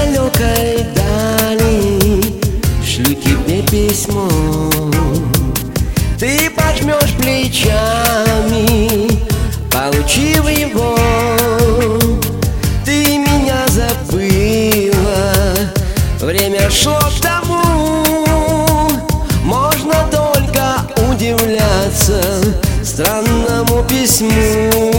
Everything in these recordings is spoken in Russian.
далекой дали шлю тебе письмо. Ты пожмешь плечами, получив его. Ты меня забыла, время шло к тому. Можно только удивляться странному письму.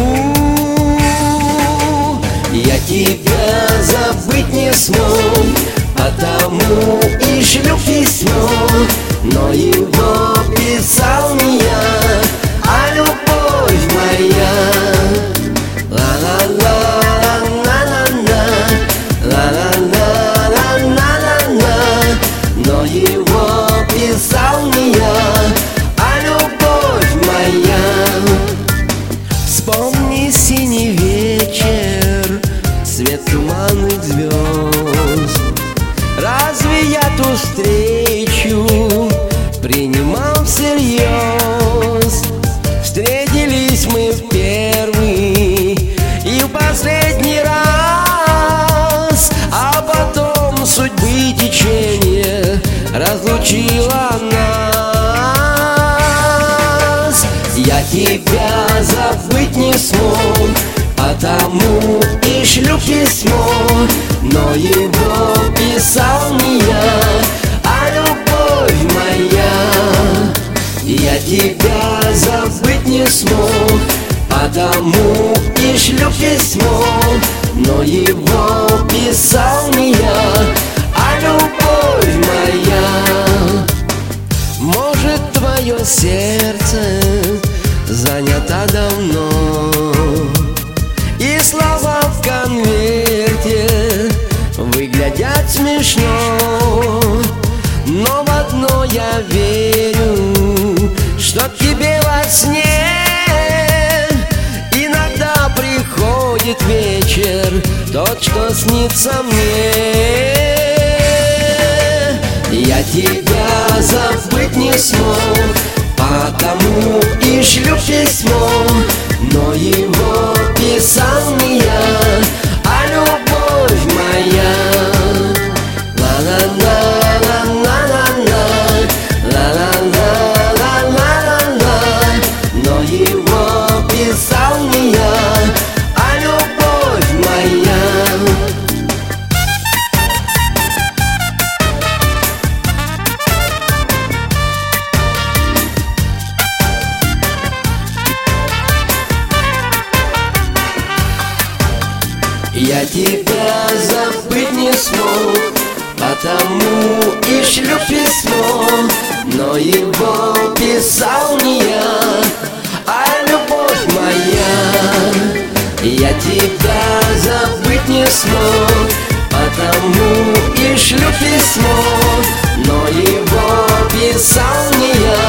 Я тебя забыть не смог, потому и шлю письмо. Но его писал не я, а любовь моя. Ла-ла-ла-ла-ла-ла-ла, ла-ла-ла-ла-ла-ла-ла. Но его писал не я, а любовь моя. Вспомни синий вечер, свет туманных звезд. Разве я ту встречу принимал всерьез? Встретились мы в первый и в последний раз, а потом судьбы течение разлучило нас. Я тебя забыть не смог, потому и шлю письмо. Но его писал не я, а любовь моя. Я тебя забыть не смог, потому и шлю письмо. Но его писал не я, а любовь моя. Может, твое сердце занято давно, и слова в конверте выглядят смешно. Но в одно я верю, что к тебе во сне иногда приходит вечер, тот, что снится мне. Я тебя забыть не смог, потому и шлю письмо. Но его писал не я, а любовь моя. Ла-ла-ла-ла-ла-ла-ла, ла-ла-ла-ла-ла-ла. Но его писал не я, а любовь моя. Я тебя забыть не смог, потому и шлю письмо. Но его писал не я, а любовь моя. Я тебя забыть не смог, потому и шлю письмо. Но его писал не я,